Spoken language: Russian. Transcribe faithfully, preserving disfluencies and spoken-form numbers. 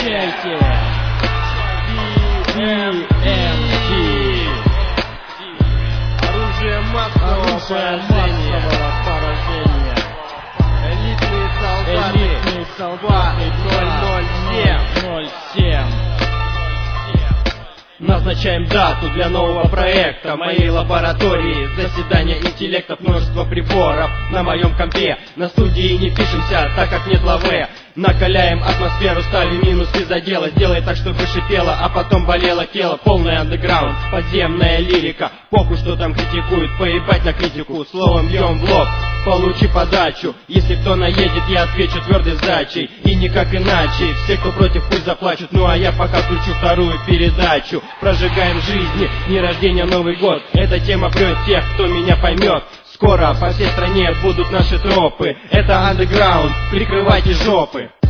Встречайте би эм ти. Оружие массового поражения. Элитные солдаты. Элитные солдаты два ноль ноль семь. Назначаем дату для нового проекта моей лаборатории. Заседание интеллектов, множество приборов на моем компе. На студии не пишемся, так как нет лаве. Накаляем атмосферу, стали минус физодела. Сделай так, чтобы шипело, а потом болело тело. Полный андеграунд, подземная лирика. Похуй, что там критикуют, поебать на критику. Словом бьем в лоб, получи подачу. Если кто наедет, я отвечу твердой сдачей. И никак иначе, все, кто против, пусть заплачут. Ну а я пока включу вторую передачу. Прожигаем жизни, не рождения, Новый год. Эта тема прет тех, кто меня поймет. Скоро по всей стране будут наши тропы. Это андеграунд, прикрывайте жопы.